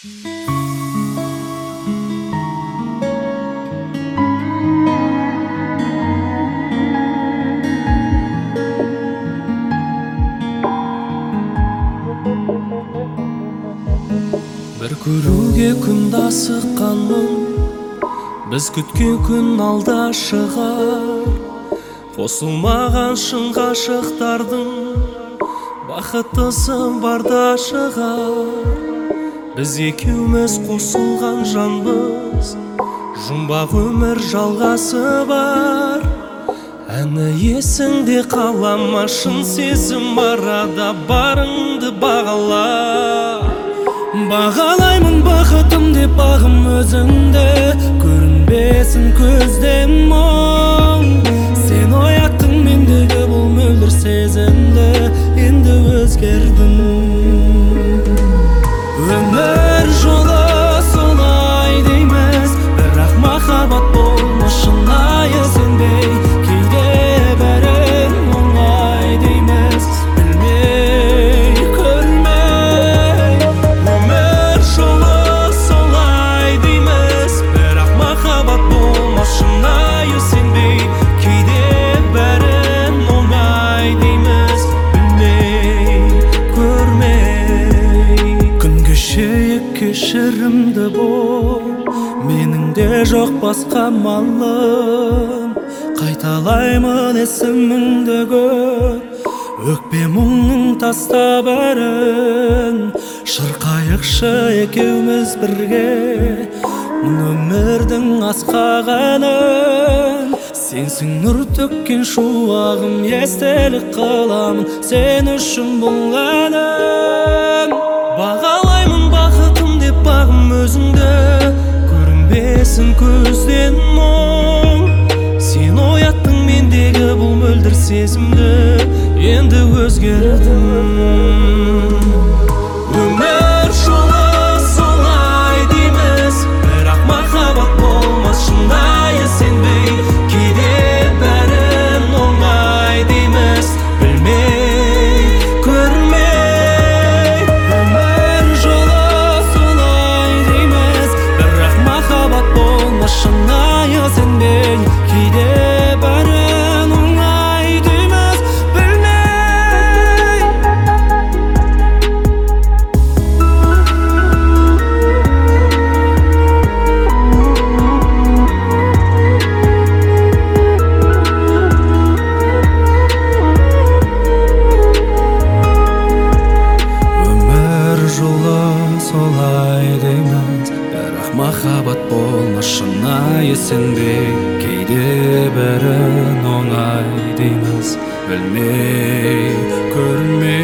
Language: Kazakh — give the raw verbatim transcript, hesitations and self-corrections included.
Bir көрүүгө күн асыкканмын, биз күткөн күн алда шығар. Косулмаган шын гашыктардын бакыттысы барда шығар. Биз экөөбүз косулган жанбыз, жумбак өмүр жалгасы бар. Аны эсиңде калама, шын сезим арада барыңды багала. Бағалаймын бақытым деп бағым өзіңді, көрінбесін көзден мұң. Сен ояттың мендегі бұл мөлдір сезімді, енді өзгердің. Өмір жолы солай дейміз, бірақ махаббат болмас шынайы сенбей. Кейде бәрін оңай дейміз, білмей, көрмей. Өмір жолы солай дейміз, бірақ махаббат болмас шынайы сенбей. Кейде бәрін оңай дейміз, білмей, көрмей. Күн кешейік кешірімді бол, менің де жоқ басқа малым. Қайталаймын есіміңді көр, өкпе мұңның таста бәрін. Шырқайықшы екеуміз бірге, мұн өмірдің асқағанын. Сенсің нұр төккен шуағым, естелік қыламын сен үшін бұл әнім. Бағалаймын бақытым деп бағым өзіңді, көрінбесін көзден мұң. Сен ояттың мендегі бұл мөлдір сезімді, енді өзгердім. Өмір жолы солай дейміз, бірақ махаббат болмас шынайы сенбей. Кейде бәрін оңай дейміз, білмей, көрмей. Өмір жолы солай дейміз, бірақ махаббат болмас шынайы сенбей. Кейде бәрін оңай дейміз, білмей. Өмір жолы солай дейміз, бірақ махаббат болмас шынайы сенбей. Кейде бәрін оңай дейміз, білмей, көрмей.